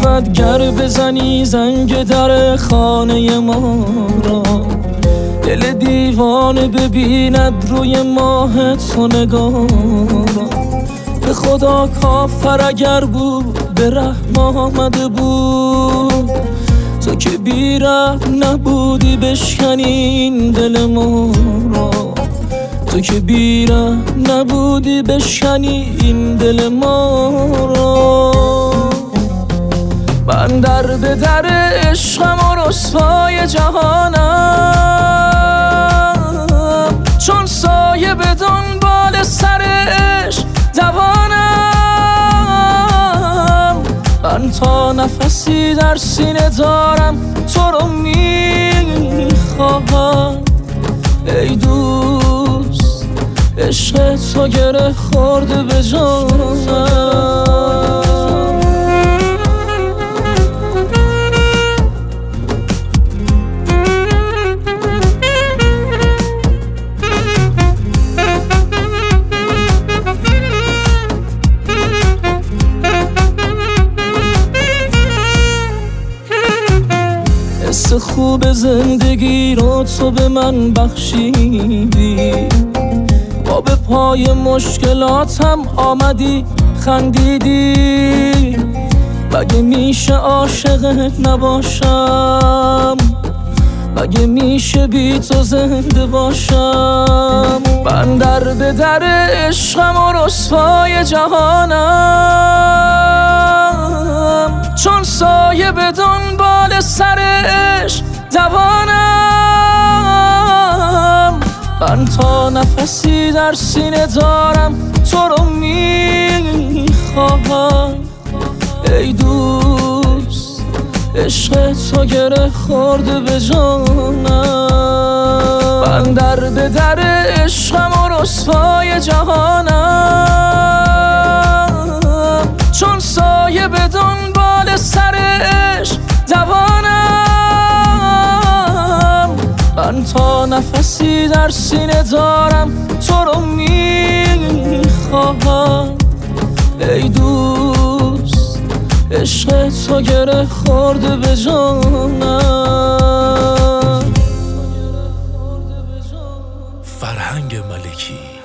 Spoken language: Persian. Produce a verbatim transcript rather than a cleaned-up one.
فقط گر بزنی زنگ در خانه ما را، دل دیوانه ببیند روی ماه تو نگارا. به خدا کافر اگر بود به رحم آمده بود، تو که بی رحم نبودی بشکنی این دل ما را. تو که بی رحم نبودی بشکنی این دل ما را. من در به در عشقم و رسوای جهانم، چون سایه به دنبال سر عشق دوانم. من تا نفسی در سینه دارم تو رو میخواهم ای دوست، عشق تو گره خورده به جانم. حس خوب زندگی رو تو به من بخشیدی، با به پای مشکلاتم آمدی خندیدی. مگه میشه عاشقت نباشم؟ مگه میشه بی تو زنده باشم؟ من در به در عشقم و رسوای جهانم، چون سایه به دنبال سر عشق دوانم. من تا نفسی در سینه دارم تو رو میخواهم ای دوست، عشق تو گره خورده به جانم. من در به در عشقم و رسوای جهانم، چون سایه به دنبال سر عشق دوانم. من تا نفسی در سینه دارم تو رو میخواهم ای دوست، عشق تو گره خورده به جانم. فرهنگ ملکی.